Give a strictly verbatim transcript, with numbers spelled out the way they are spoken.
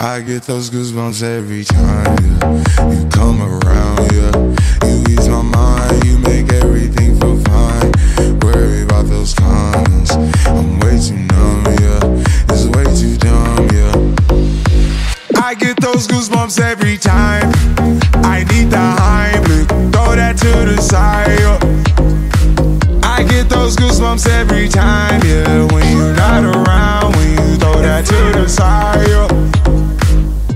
I get those goosebumps every time, yeah. You come around, yeah. You ease my mind, you make everything feel fine. Worry about those comments, I'm way too numb, yeah. It's way too dumb, yeah. I get those goosebumps every time. I need the Heimlich, throw that to the side, yeah. I get those goosebumps every time, yeah. When you're not around, when you throw that to the side, yeah.